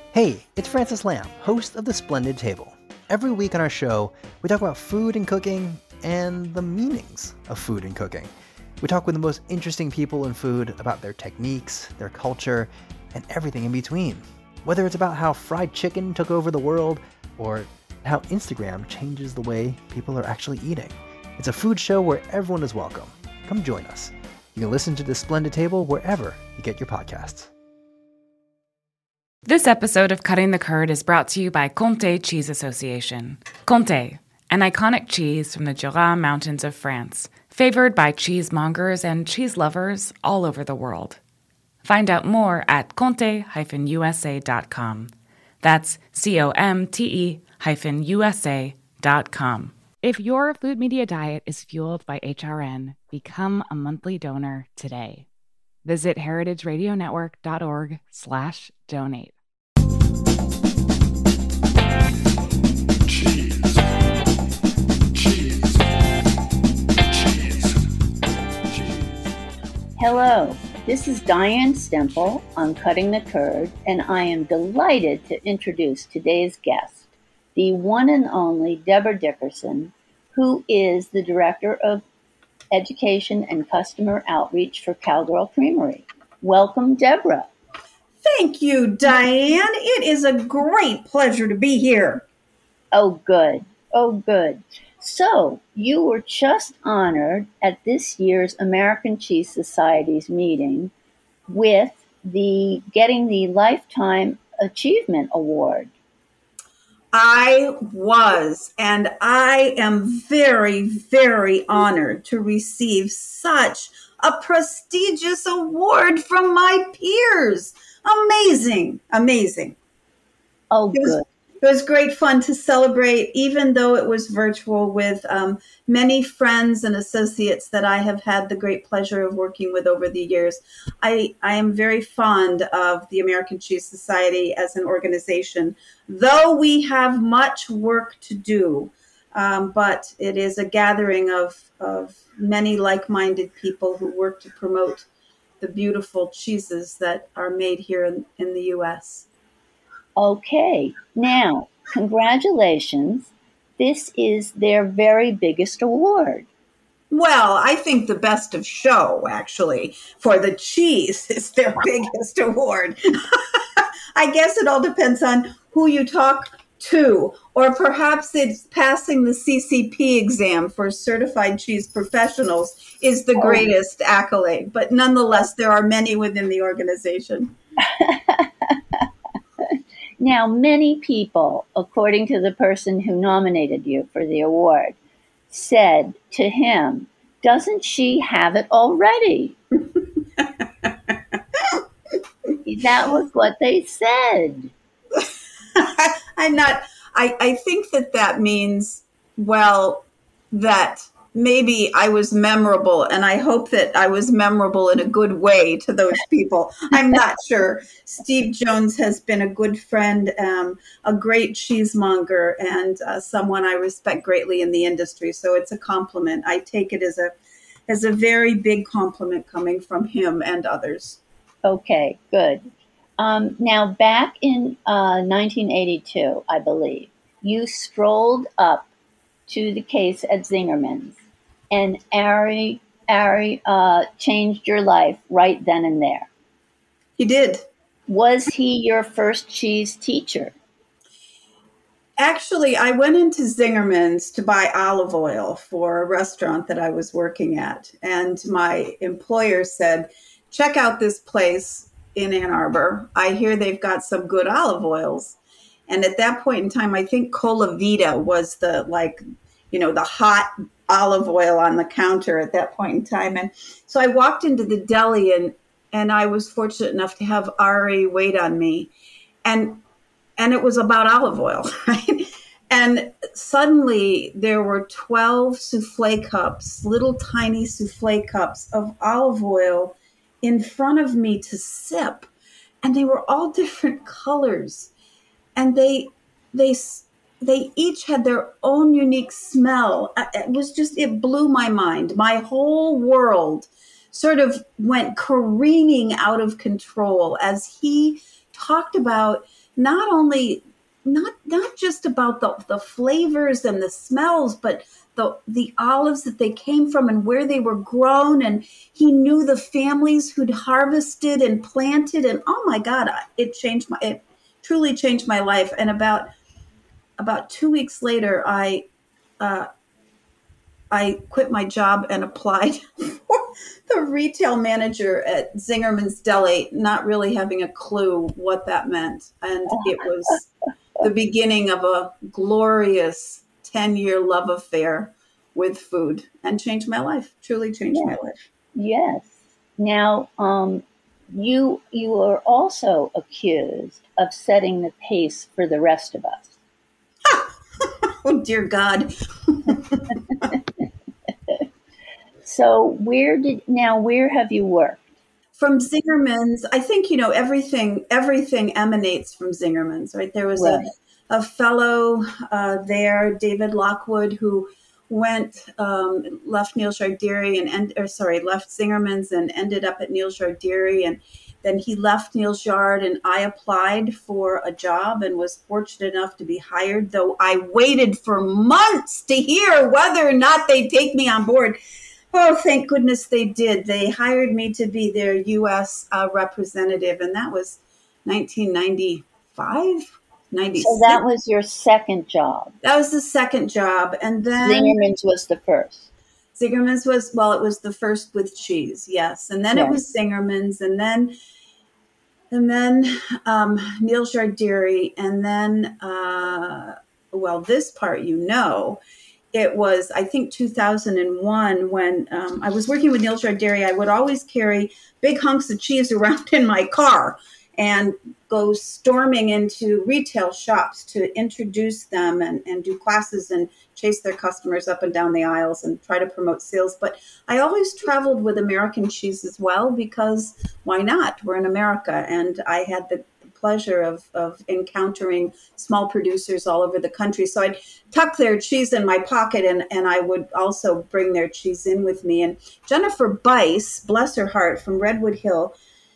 Hey, it's Francis Lamb, host of The Splendid Table. Every week on our show, we talk about food and cooking and the meanings of food and cooking. We talk with the most interesting people in food about their techniques, their culture, and everything in between. Whether it's about how fried chicken took over the world or how Instagram changes the way people are actually eating. It's a food show where everyone is welcome. Come join us. You can listen to The Splendid Table wherever you get your podcasts. This episode of Cutting the Curd is brought to you by Comté Cheese Association. Comté, an iconic cheese from the Jura Mountains of France, favored by cheesemongers and cheese lovers all over the world. Find out more at comte-usa.com. That's COMTE-USA.com. If your food media diet is fueled by HRN, become a monthly donor today. Visit heritageradionetwork.org/donate. Hello, this is Diane Stemple on Cutting the Curd, and I am delighted to introduce today's guest, the one and only Deborah Dickerson, who is the Director of Education and Customer Outreach for Cowgirl Creamery. Welcome, Deborah. Thank you, Diane. It is a great pleasure to be here. Oh, good. So, you were just honored at this year's American Cheese Society's meeting with getting the Lifetime Achievement Award. I was, and I am very, very honored to receive such a prestigious award from my peers. Amazing. Oh, good. It was great fun to celebrate, even though it was virtual, with many friends and associates that I have had the great pleasure of working with over the years. I am very fond of the American Cheese Society as an organization, though we have much work to do. But it is a gathering of many like-minded people who work to promote the beautiful cheeses that are made here in the U.S. Okay, now, congratulations. This is their very biggest award. Well, I think the best of show, actually, for the cheese is their biggest award. I guess it all depends on who you talk to, or perhaps it's passing the CCP exam for certified cheese professionals is the greatest accolade. But nonetheless, there are many within the organization. Now, many people, according to the person who nominated you for the award, said to him, "Doesn't she have it already?" That was what they said. I think that means, well, that maybe I was memorable, and I hope that I was memorable in a good way to those people. I'm not sure. Steve Jones has been a good friend, a great cheesemonger, and someone I respect greatly in the industry. So it's a compliment. I take it as a very big compliment coming from him and others. Okay, good. Now, back in 1982, I believe, you strolled up to the case at Zingerman's, and Ari changed your life right then and there. He did. Was he your first cheese teacher? Actually, I went into Zingerman's to buy olive oil for a restaurant that I was working at, and my employer said, "Check out this place in Ann Arbor. I hear they've got some good olive oils." And at that point in time, I think Cola Vita was the hot olive oil on the counter at that point in time. And so I walked into the deli, and I was fortunate enough to have Ari wait on me. And it was about olive oil, right? And suddenly there were 12 souffle cups, little tiny souffle cups of olive oil in front of me to sip. And they were all different colors. And they each had their own unique smell. It blew my mind. My whole world sort of went careening out of control as he talked about not only not just about the flavors and the smells, but the olives that they came from and where they were grown. And he knew the families who'd harvested and planted. And oh my God, it truly changed my life. And about 2 weeks later, I quit my job and applied for the retail manager at Zingerman's Deli, not really having a clue what that meant. And it was the beginning of a glorious 10-year love affair with food, and changed my life, truly changed my life. Yes. Now, you are also accused of setting the pace for the rest of us. Oh, dear God. So where have you worked? From Zingerman's, I think, everything emanates from Zingerman's, right? There was a fellow there, David Lockwood, who left Neil Jardiri left Zingerman's and ended up at Neil Jardiri. And then he left Neil Jard, and I applied for a job and was fortunate enough to be hired, though I waited for months to hear whether or not they'd take me on board. Oh, thank goodness they did. They hired me to be their U.S. Representative, and that was 1995, 96. So that was your second job. That was the second job. And then Zingerman's was the first. Zingerman's was the first with cheese, yes. And then it was Zingerman's, and then Neil Jardiri, and then, this part, it was, I think, 2001 when I was working with Neil Jardiri. I would always carry big hunks of cheese around in my car and go storming into retail shops to introduce them and do classes and chase their customers up and down the aisles and try to promote sales. But I always traveled with American cheese as well, because why not? We're in America. And I had the pleasure of encountering small producers all over the country. So I'd tuck their cheese in my pocket, and I would also bring their cheese in with me. And Jennifer Bice, bless her heart, from Redwood Hill,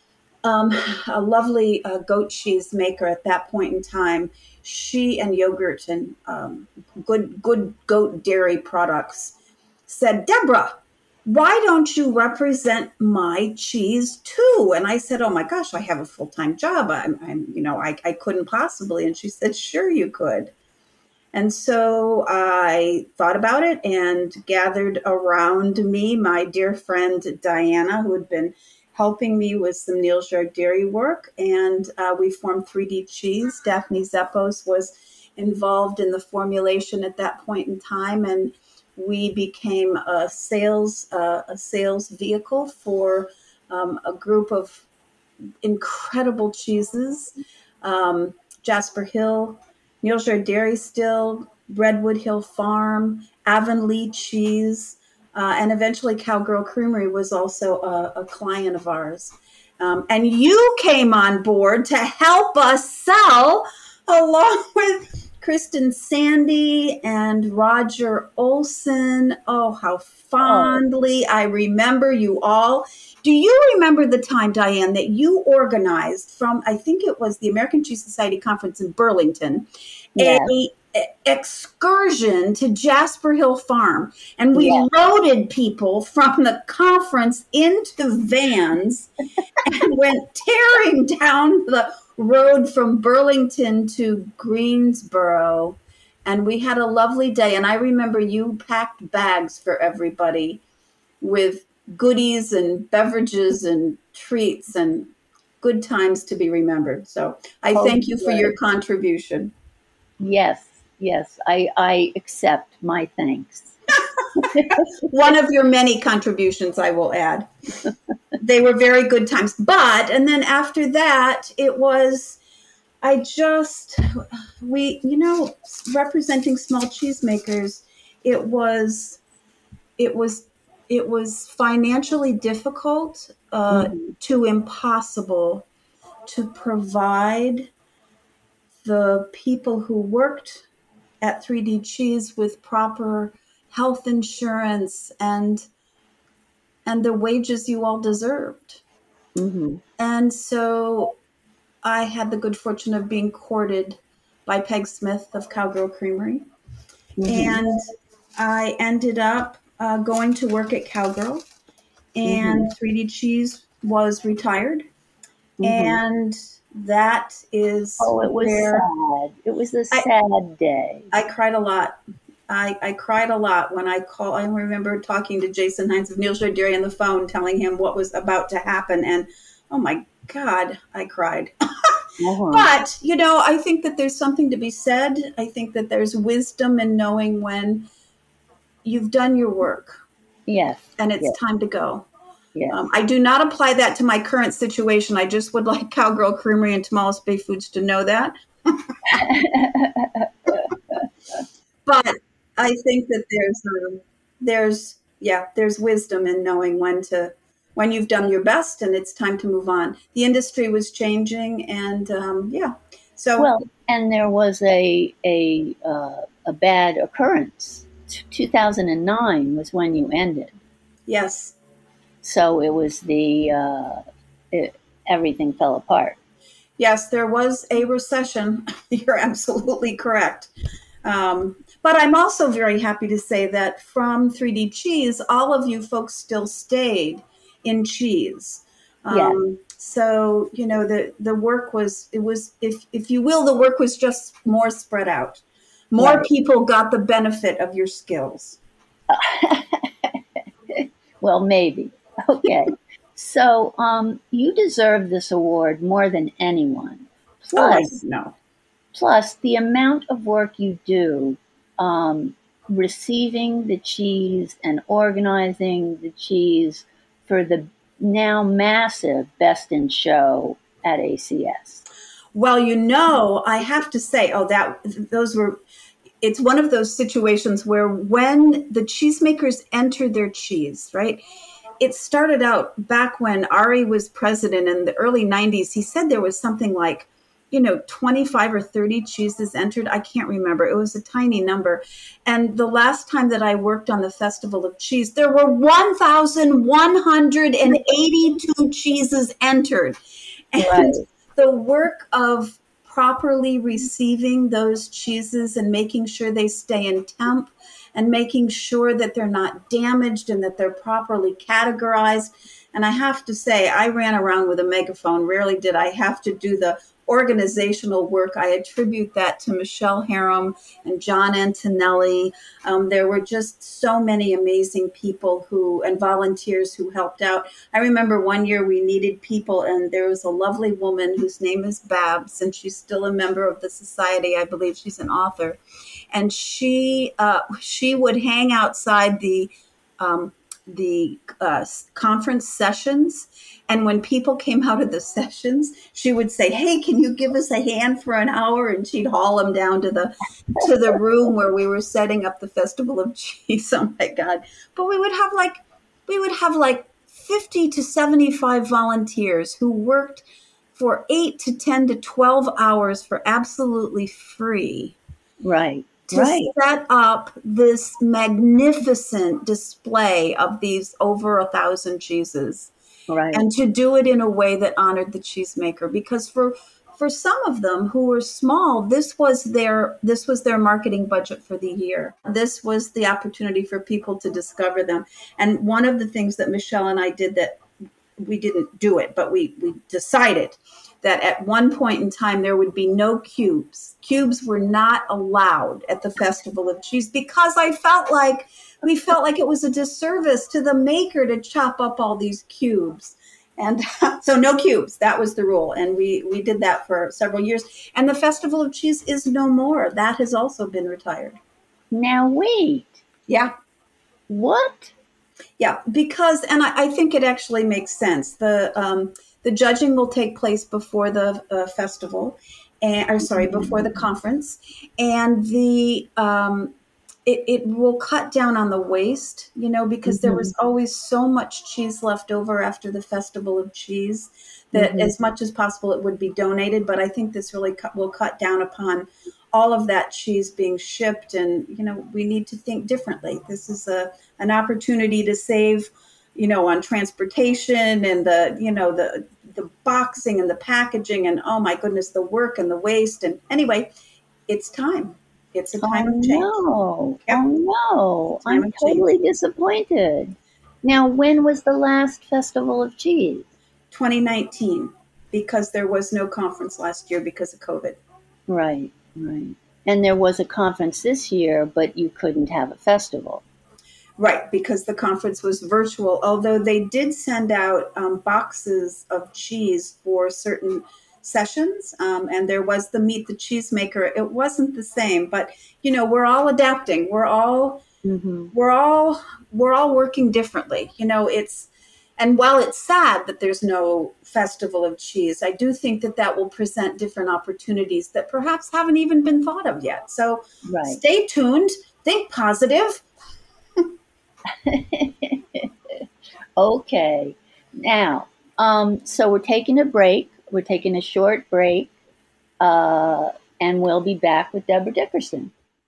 a lovely goat cheese maker at that point in time, she and yogurt and good goat dairy products, said, "Deborah, why don't you represent my cheese too?" And I said, "Oh my gosh, I have a full-time job. I couldn't possibly." And she said, "Sure you could." And so I thought about it and gathered around me my dear friend Diana, who had been helping me with some Neil Jardiri work. And we formed 3D Cheese. Daphne Zeppos was involved in the formulation at that point in time. And we became a sales vehicle for a group of incredible cheeses. Jasper Hill, Neil Jardiri still, Redwood Hill Farm, Avonlea Cheese, and eventually Cowgirl Creamery was also a client of ours. And you came on board to help us sell, along with Kristen Sandy and Roger Olson. Oh, how fondly I remember you all. Do you remember the time, Diane, that you organized from, I think it was the American Cheese Society conference in Burlington, a excursion to Jasper Hill Farm, and we loaded people from the conference into vans and went tearing down the road from Burlington to Greensboro, and we had a lovely day. And I remember you packed bags for everybody with goodies and beverages and treats and good times to be remembered. So I thank you for your contribution. Yes, I accept my thanks. One of your many contributions, I will add. They were very good times. And then after that, it was, representing small cheesemakers, it was financially difficult to impossible to provide the people who worked at 3D Cheese with proper health insurance and the wages you all deserved. Mm-hmm. And so I had the good fortune of being courted by Peg Smith of Cowgirl Creamery. And I ended up going to work at Cowgirl, and 3D Cheese was retired. And that is it was sad. It was a sad day. I cried a lot. I cried a lot when I called. I remember talking to Jason Hines of Neil Dairy on the phone, telling him what was about to happen. And oh my God, I cried. But, I think that there's something to be said. I think that there's wisdom in knowing when you've done your work. Yes. And it's time to go. Yes. I do not apply that to my current situation. I just would like Cowgirl Creamery and Tomales Bay Foods to know that. But I think that there's wisdom in knowing when you've done your best and it's time to move on. The industry was changing, and and there was a bad occurrence. 2009 was when you ended. Yes. So it was everything fell apart. Yes, there was a recession. You're absolutely correct. But I'm also very happy to say that from 3D Cheese, all of you folks still stayed in cheese. So, the work was, if you will, the work was just more spread out. More people got the benefit of your skills. Well, maybe. Okay. So you deserve this award more than anyone. Plus, the amount of work you do receiving the cheese and organizing the cheese for the now massive Best in Show at ACS. Well, I have to say, it's one of those situations where when the cheesemakers enter their cheese, right? It started out back when Ari was president in the early 90s. He said there was something like, 25 or 30 cheeses entered. I can't remember. It was a tiny number. And the last time that I worked on the Festival of Cheese, there were 1,182 cheeses entered. And the work of properly receiving those cheeses and making sure they stay in temp and making sure that they're not damaged and that they're properly categorized. And I have to say, I ran around with a megaphone. Rarely did I have to do the organizational work. I attribute that to Michelle Harum and John Antonelli. There were just so many amazing people and volunteers who helped out. I remember one year we needed people, and there was a lovely woman whose name is Babs, and she's still a member of the society. I believe she's an author. And she would hang outside the conference sessions. And when people came out of the sessions, she would say, "Hey, can you give us a hand for an hour?" And she'd haul them down to the room where we were setting up the Festival of Cheese. Oh my God. But we would have like 50 to 75 volunteers who worked for 8 to 10 to 12 hours for absolutely free. Right. To set up this magnificent display of these over 1,000 cheeses. Right. And to do it in a way that honored the cheesemaker, because for some of them who were small, this was their marketing budget for the year. This was the opportunity for people to discover them. And one of the things that Michelle and I did, that we didn't do it, but we decided that at one point in time there would be no cubes. Cubes were not allowed at the Festival of Cheese, because we felt like it was a disservice to the maker to chop up all these cubes. And so no cubes, that was the rule. And we did that for several years. And the Festival of Cheese is no more. That has also been retired. Now wait. Yeah. What? Yeah, because, and I think it actually makes sense. The judging will take place before the festival, before the conference, and it will cut down on the waste, because there was always so much cheese left over after the Festival of Cheese that as much as possible it would be donated. But I think this really will cut down upon all of that cheese being shipped, and we need to think differently. This is an opportunity to save, on transportation and the the boxing and the packaging and, oh my goodness, the work and the waste. And anyway, it's time. It's a time of change. No. Yep. Oh, no. I'm totally disappointed. Now, when was the last Festival of Cheese? 2019, because there was no conference last year because of COVID. Right. And there was a conference this year, but you couldn't have a festival. Right, because the conference was virtual, although they did send out boxes of cheese for certain sessions, and there was the Meet the Cheesemaker. It wasn't the same, but we're all adapting. We're all working differently. And while it's sad that there's no Festival of Cheese, I do think that will present different opportunities that perhaps haven't even been thought of yet. So Stay tuned, think positive. Okay. Now, so we're taking a break. We're taking a short break, and we'll be back with Deborah Dickerson.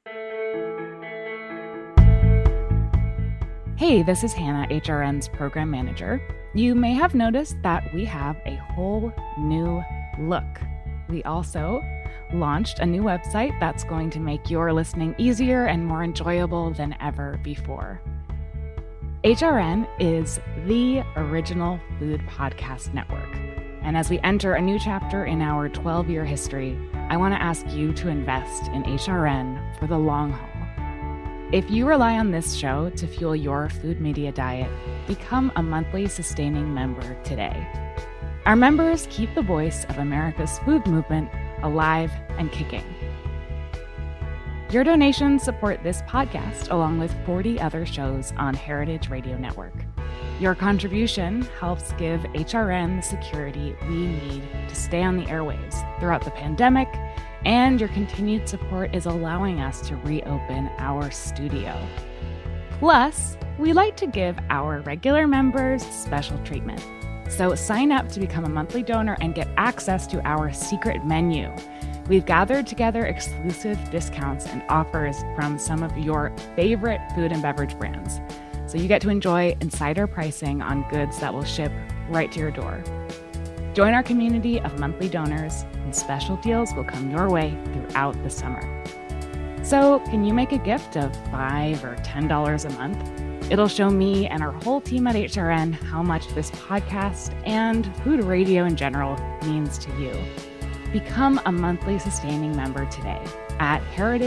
Hey, this is Hannah, HRN's program manager. You may have noticed that we have a whole new look. We also launched a new website that's going to make your listening easier and more enjoyable than ever before. HRN is the original food podcast network. And as we enter a new chapter in our 12-year history, I want to ask you to invest in HRN for the long haul. If you rely on this show to fuel your food media diet, become a monthly sustaining member today. Our members keep the voice of America's food movement alive and kicking. Your donations support this podcast along with 40 other shows on Heritage Radio Network. Your contribution helps give HRN the security we need to stay on the airwaves throughout the pandemic, and your continued support is allowing us to reopen our studio. Plus, we like to give our regular members special treatment. So sign up to become a monthly donor and get access to our secret menu. We've gathered together exclusive discounts and offers from some of your favorite food and beverage brands. So you get to enjoy insider pricing on goods that will ship right to your door. Join our community of monthly donors, and special deals will come your way throughout the summer. So can you make a gift of $5 or $10 a month? It'll show me and our whole team at HRN how much this podcast and food radio in general means to you. Become a monthly sustaining member today at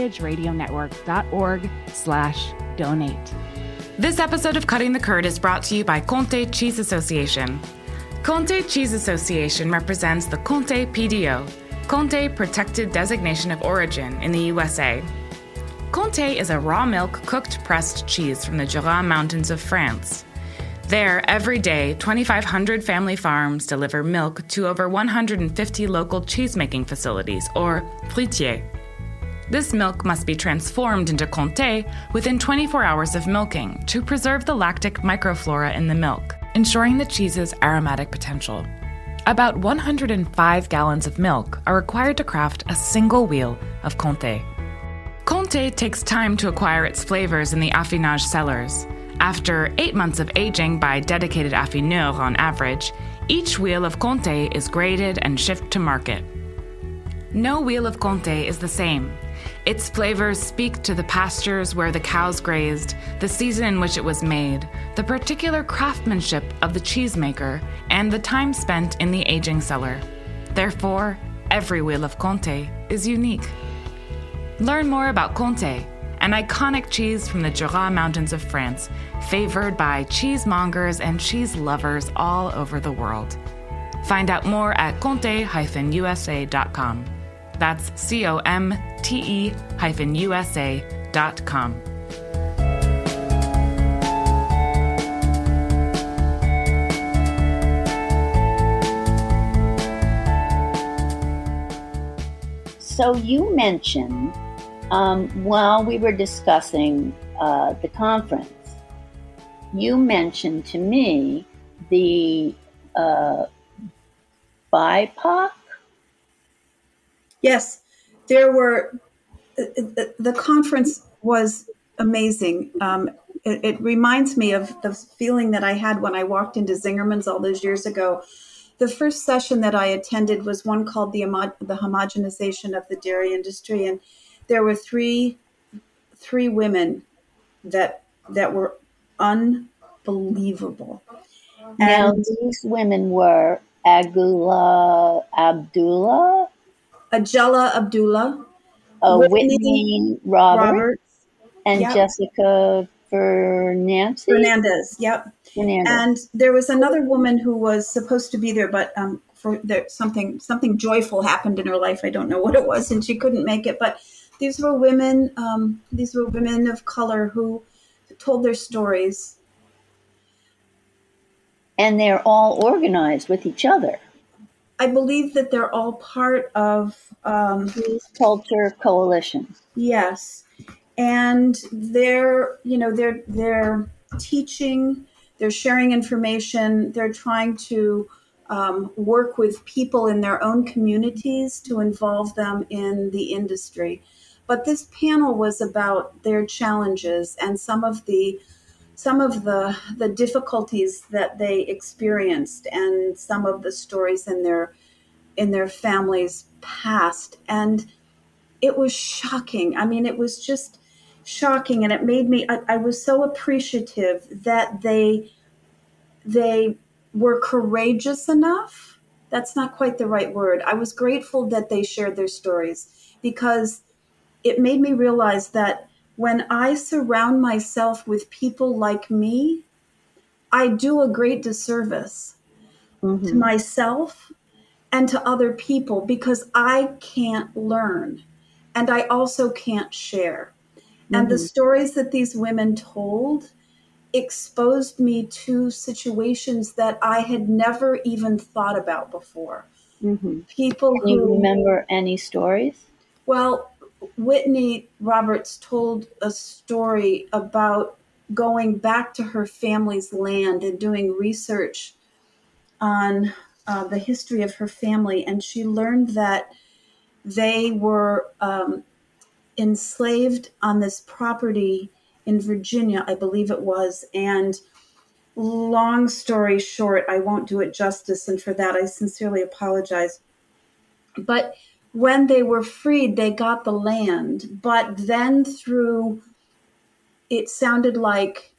heritageradionetwork.org/donate. This episode of Cutting the Curd is brought to you by Comté Cheese Association. Comté Cheese Association represents the Comté PDO, Comté Protected Designation of Origin in the USA. Comté is a raw milk cooked pressed cheese from the Jura Mountains of France. There, every day, 2,500 family farms deliver milk to over 150 local cheesemaking facilities, or fruitiers. This milk must be transformed into Comté within 24 hours of milking to preserve the lactic microflora in the milk, ensuring the cheese's aromatic potential. About 105 gallons of milk are required to craft a single wheel of Comté. Comté takes time to acquire its flavors in the affinage cellars. After 8 months of aging by dedicated affineurs on average, each wheel of Comté is graded and shipped to market. No wheel of Comté is the same. Its flavors speak to the pastures where the cows grazed, the season in which it was made, the particular craftsmanship of the cheesemaker, and the time spent in the aging cellar. Therefore, every wheel of Comté is unique. Learn more about Comté, an iconic cheese from the Jura Mountains of France, favored by cheesemongers and cheese lovers all over the world. Find out more at comte-usa.com. That's COMTE-USA.com. So you mentioned, while we were discussing the conference, you mentioned to me the BIPOC. Yes, there were. The conference was amazing. It reminds me of the feeling that I had when I walked into Zingerman's all those years ago. the first session that I attended was one called the homogenization of the dairy industry, and there were three women that were unbelievable. Now, And these women were Agula Abdullah, Agela Abdullah, Whitney Whitney Roberts, Roberts, and yep, Jessica Fernandez, yep. Fernandez. And there was another woman who was supposed to be there, but something joyful happened in her life. I don't know what it was, and she couldn't make it. But these were women. These were women of color who told their stories. And they're all organized with each other. I believe that they're all part of Cheese Culture Coalition. Yes, and they're teaching, they're sharing information, they're trying to work with people in their own communities to involve them in the industry. But this panel was about their challenges and some of the difficulties that they experienced and some of the stories in their families' past. And it was shocking. I mean, it was just shocking, and it made me. I was so appreciative that they were courageous enough. That's not quite the right word. I was grateful that they shared their stories, because it made me realize that when I surround myself with people like me, I do a great disservice to myself and to other people, because I can't learn and I also can't share. And the stories that these women told exposed me to situations that I had never even thought about before. People Can you remember any stories? Well, Whitney Roberts told a story about going back to her family's land and doing research on the history of her family. And she learned that they were enslaved on this property in Virginia, I believe it was. And long story short, I won't do it justice, and for that I sincerely apologize. But when they were freed, they got the land. But then through, it sounded like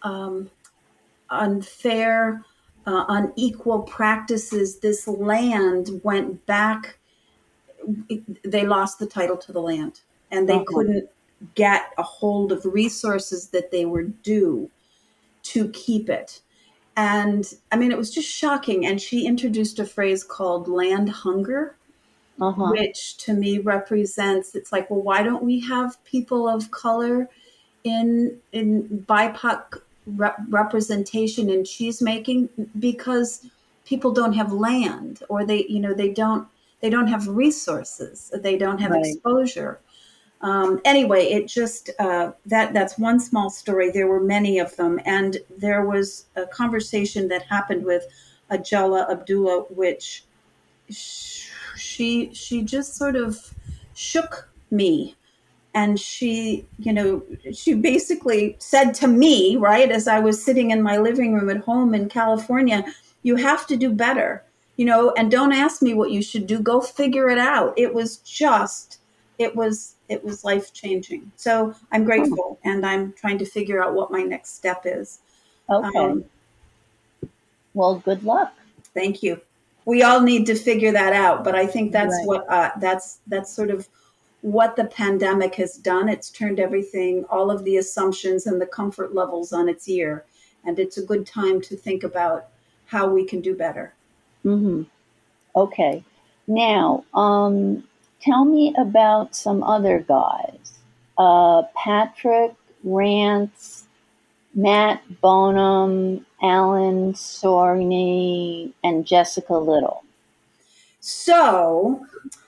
unfair, unequal practices, this land went back. They lost the title to the land, and they couldn't get a hold of resources that they were due to keep it. And I mean, it was just shocking. And she introduced a phrase called land hunger, which to me represents, it's like, well, why don't we have people of color in BIPOC representation in cheese making? Because people don't have land, or they don't have resources, they don't have exposure. Anyway, it just that's one small story. There were many of them, and there was a conversation that happened with Agela Abdullah, which she just sort of shook me. And she basically said to me, right, as I was sitting in my living room at home in California, you have to do better, and don't ask me what you should do. Go figure it out. It was life-changing. So I'm grateful, and I'm trying to figure out what my next step is. Okay. Well, good luck. Thank you. We all need to figure that out, but I think that's what that's sort of what the pandemic has done. It's turned everything, all of the assumptions and the comfort levels on its ear, and it's a good time to think about how we can do better. Okay. Now, tell me about some other guys. Patrick Rance, Matt Bonham, Alan Sorney, and Jessica Little. So,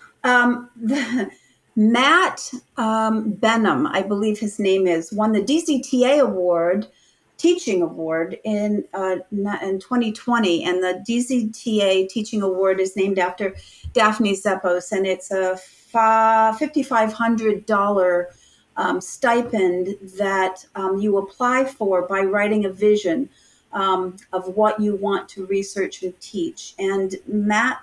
Matt Benham, I believe his name is, won the DZTA award, teaching award in 2020, and the DZTA teaching award is named after Daphne Zeppos, and it's a $5,500 stipend that you apply for by writing a vision of what you want to research and teach. And Matt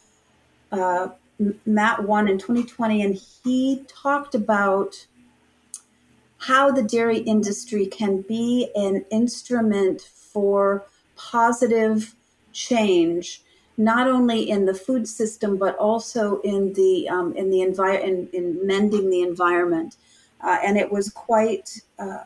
won in 2020, and he talked about how the dairy industry can be an instrument for positive change, not only in the food system but also in the in mending the environment. And it was quite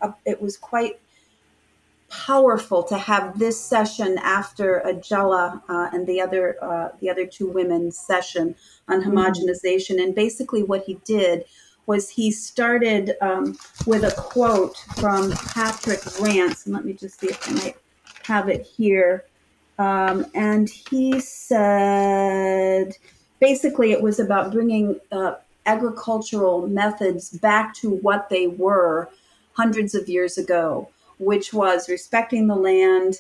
powerful to have this session after Ajella and the other two women's session on homogenization. And basically, what he did was he started with a quote from Patrick Rance, and let me just see if I might have it here. And he said, basically, it was about bringing agricultural methods back to what they were hundreds of years ago, which was respecting the land,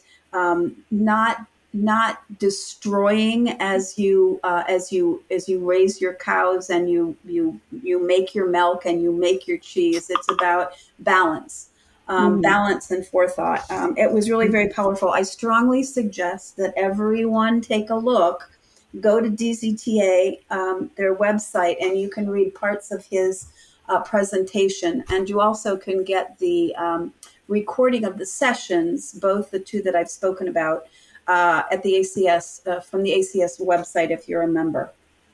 not destroying as you raise your cows and you make your milk and you make your cheese. It's about balance. Balance and forethought. It was really very powerful. I strongly suggest that everyone take a look, go to DZTA, their website, and you can read parts of his presentation. And you also can get the recording of the sessions, both the two that I've spoken about, at the ACS, from the ACS website, if you're a member.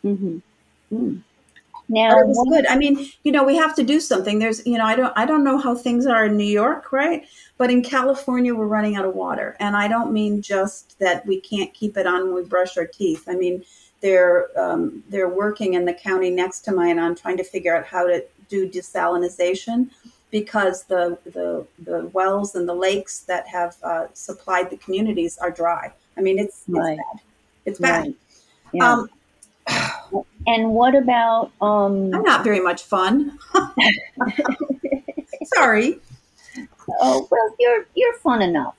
Now, it was good. I mean, we have to do something. There's, I don't know how things are in New York, right? But in California, we're running out of water. And I don't mean just that we can't keep it on when we brush our teeth. I mean, they're working in the county next to mine on trying to figure out how to do desalinization, because the wells and the lakes that have supplied the communities are dry. I mean, it's bad. It's bad. Right. Yeah. And what about? I'm not very much fun. Sorry. Oh well, you're fun enough.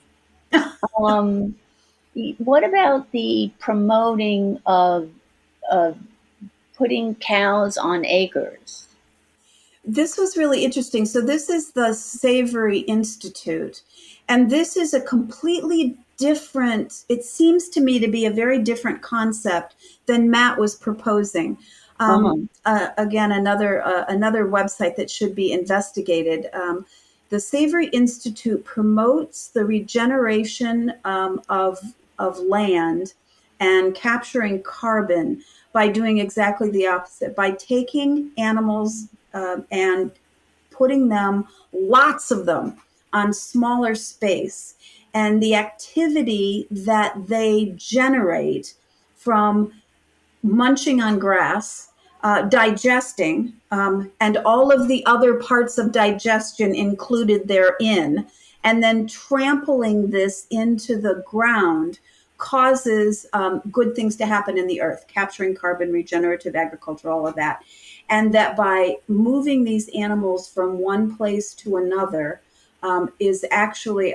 What about the promoting of putting cows on acres? This was really interesting. So this is the Savory Institute, and this is a completely different, it seems to me to be a very different concept than Matt was proposing. Again, another website that should be investigated. The Savory Institute promotes the regeneration of land and capturing carbon by doing exactly the opposite, by taking animals and putting them, lots of them, on smaller space. And the activity that they generate from munching on grass, digesting, and all of the other parts of digestion included therein, and then trampling this into the ground causes good things to happen in the earth, capturing carbon, regenerative agriculture, all of that. And that by moving these animals from one place to another is actually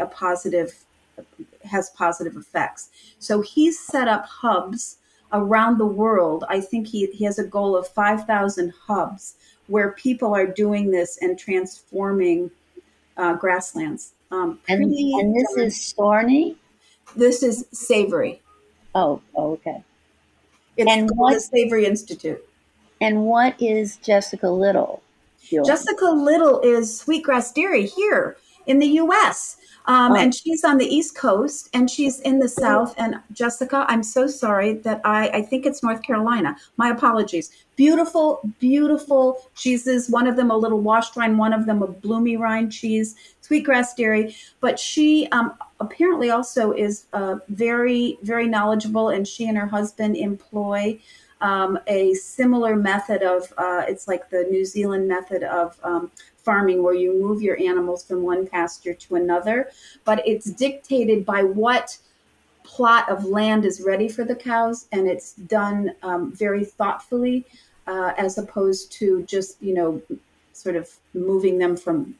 has positive effects. So he's set up hubs around the world. I think he has a goal of 5,000 hubs where people are doing this and transforming grasslands. And this is Storney? This is Savory. Oh, okay. It's the Savory Institute. And what is Jessica Little doing? Jessica Little is Sweetgrass Dairy here in the U.S. And she's on the East Coast, and she's in the South. And Jessica, I'm so sorry that I think it's North Carolina. My apologies. Beautiful, beautiful cheeses. One of them a little washed rind, one of them a bloomy rind cheese, Sweetgrass Dairy. But she apparently also is very, very knowledgeable, and she and her husband employ a similar method of, it's like the New Zealand method of farming, where you move your animals from one pasture to another, but it's dictated by what plot of land is ready for the cows, and it's done very thoughtfully, as opposed to just, sort of moving them from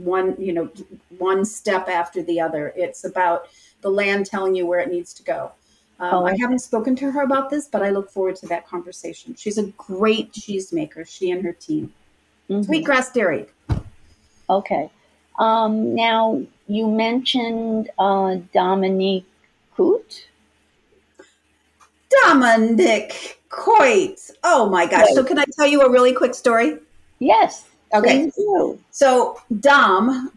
one step after the other. It's about the land telling you where it needs to go. I haven't spoken to her about this, but I look forward to that conversation. She's a great cheesemaker, she and her team. Sweetgrass Dairy. Okay. Now, you mentioned Dominique Coot. Dominic Coit. Oh my gosh. Right. So can I tell you a really quick story? Yes. Okay. Please do. So Dom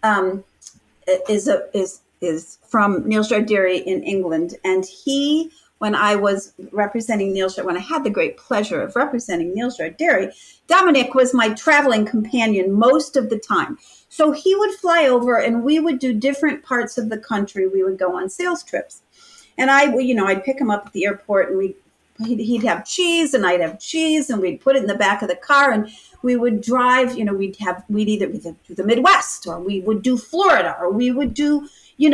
is from Nealstra Dairy in England, and when I was representing Nealstra, when I had the great pleasure of representing Nealstra Dairy, Dominic was my traveling companion most of the time. So he would fly over, and we would do different parts of the country. We would go on sales trips, and I'd pick him up at the airport, and he'd have cheese, and I'd have cheese, and we'd put it in the back of the car, and we would drive. We'd either do the Midwest, or we would do Florida, or we would do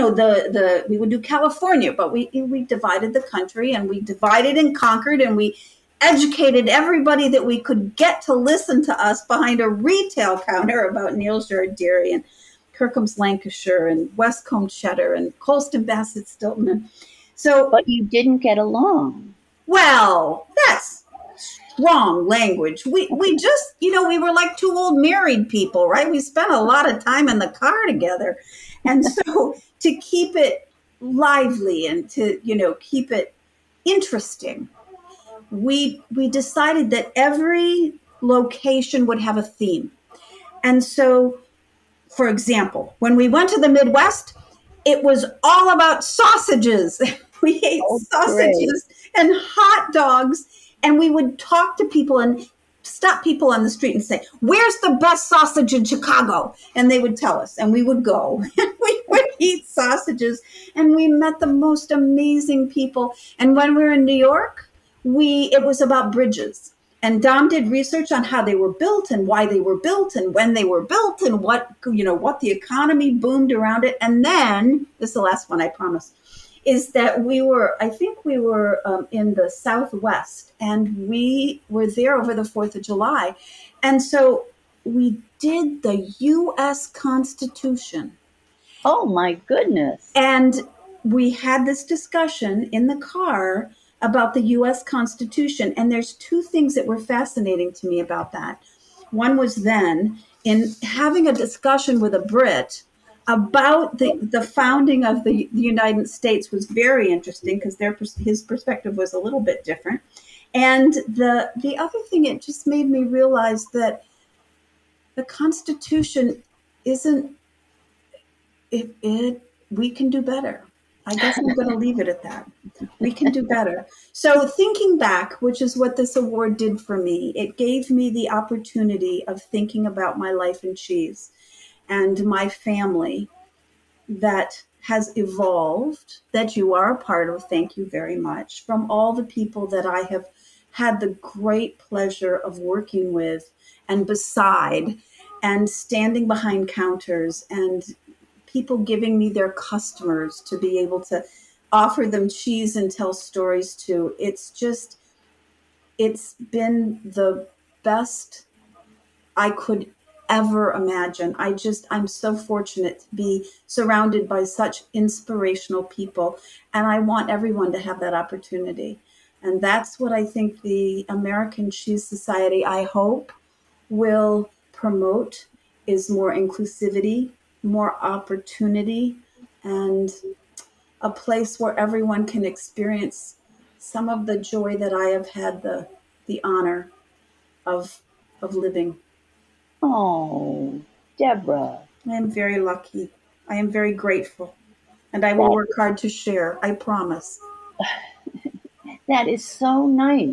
we would do California. But we divided the country, and we divided and conquered, and we educated everybody that we could get to listen to us behind a retail counter about Nealstra Dairy and Kirkham's Lancashire and Westcombe Cheddar and Colston Bassett Stilton. But you didn't get along. Well, that's strong language. We just, we were like two old married people, right? We spent a lot of time in the car together. And so to keep it lively and to, keep it interesting, we decided that every location would have a theme. And so, for example, when we went to the Midwest, it was all about sausages. We ate sausages and hot dogs, and we would talk to people and stop people on the street and say, "Where's the best sausage in Chicago?" And they would tell us, and we would go, and we would eat sausages, and we met the most amazing people. And when we were in New York, it was about bridges. And Dom did research on how they were built and why they were built and when they were built and what the economy boomed around it. And then, this is the last one, I promise, is that we were in the Southwest, and we were there over the 4th of July. And so we did the U.S. Constitution. Oh, my goodness. And we had this discussion in the car about the U.S. Constitution. And there's two things that were fascinating to me about that. One was then in having a discussion with a Brit about the founding of the United States was very interesting because his perspective was a little bit different. And the other thing, it just made me realize that the Constitution isn't we can do better. I guess I'm going to leave it at that. We can do better. So thinking back, which is what this award did for me, it gave me the opportunity of thinking about my life in cheese and my family that has evolved, that you are a part of. Thank you very much. From all the people that I have had the great pleasure of working with and beside and standing behind counters and people giving me their customers to be able to offer them cheese and tell stories to. It's been the best I could ever imagine. I'm so fortunate to be surrounded by such inspirational people, and I want everyone to have that opportunity. And that's what I think the American Cheese Society, I hope, will promote, is more inclusivity, more opportunity, and a place where everyone can experience some of the joy that I have had the honor of living. Oh, Deborah. I am very lucky. I am very grateful. And I will work hard to share. I promise. That is so nice.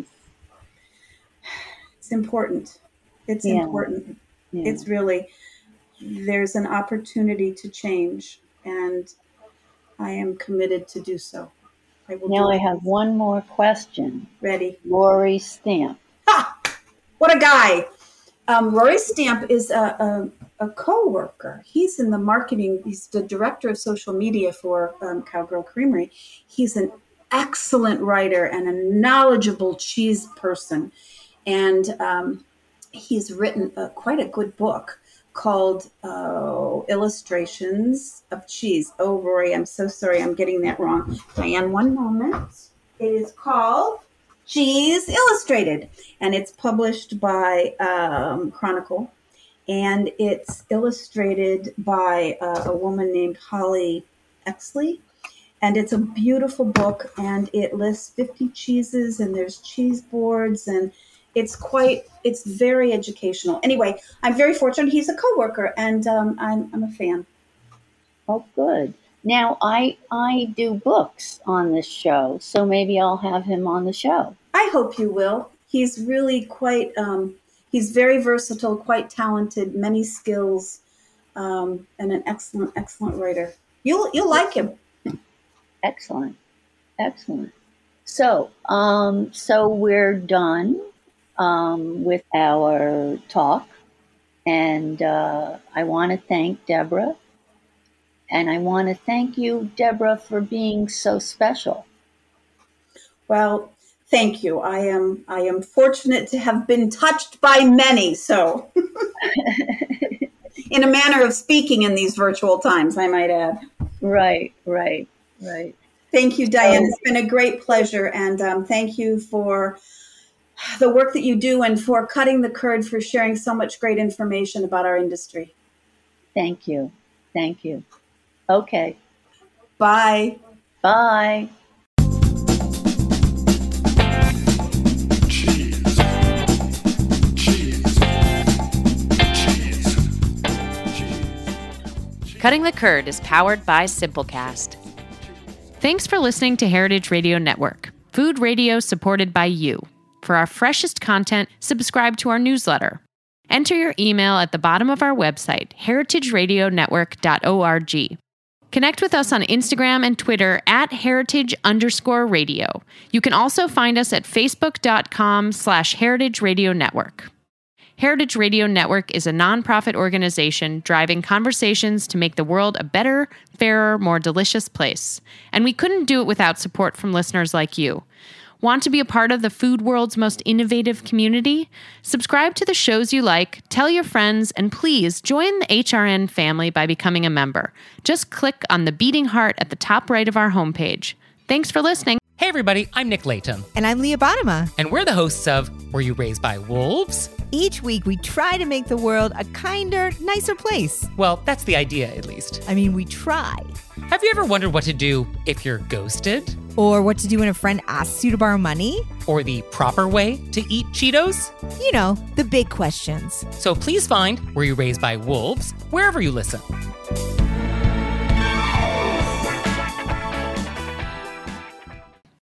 It's important. It's important. Yeah. It's really, there's an opportunity to change, and I am committed to do so. I have one more question. Ready. Rory Stamp. Ha! What a guy. Rory Stamp is a co-worker. He's in the marketing. He's the director of social media for Cowgirl Creamery. He's an excellent writer and a knowledgeable cheese person. And he's written quite a good book called Illustrations of Cheese. Oh, Rory, I'm so sorry. I'm getting that wrong. Diane, one moment. It is called Cheese Illustrated, and it's published by Chronicle. and it's illustrated by a woman named Holly Exley. And it's a beautiful book, and it lists 50 cheeses, and there's cheese boards, and it's very educational. Anyway, I'm very fortunate. He's a coworker, and I'm a fan. Oh, good. Now, I do books on this show, so maybe I'll have him on the show. I hope you will. He's really he's very versatile, quite talented, many skills, and an excellent, excellent writer. You'll like him. Excellent. So, we're done with our talk, and I want to thank Deborah. And I want to thank you, Deborah, for being so special. Well, thank you. I am fortunate to have been touched by many. So, in a manner of speaking in these virtual times, I might add. Right. Thank you, Diane. It's been a great pleasure, and thank you for the work that you do and for cutting the curd, for sharing so much great information about our industry. Thank you. Okay. Bye. Bye. Cutting the Curd is powered by Simplecast. Thanks for listening to Heritage Radio Network, food radio supported by you. For our freshest content, subscribe to our newsletter. Enter your email at the bottom of our website, heritageradionetwork.org. Connect with us on Instagram and Twitter at @heritage_radio. You can also find us at facebook.com/Heritage Radio Network. Heritage Radio Network is a nonprofit organization driving conversations to make the world a better, fairer, more delicious place. And we couldn't do it without support from listeners like you. Want to be a part of the food world's most innovative community? Subscribe to the shows you like, tell your friends, and please join the HRN family by becoming a member. Just click on the beating heart at the top right of our homepage. Thanks for listening. Hey everybody, I'm Nick Latham. And I'm Leah Bottima. And we're the hosts of Were You Raised by Wolves? Each week we try to make the world a kinder, nicer place. Well, that's the idea, at least. I mean, we try. Have you ever wondered what to do if you're ghosted? Or what to do when a friend asks you to borrow money? Or the proper way to eat Cheetos? You know, the big questions. So please find Were You Raised by Wolves wherever you listen.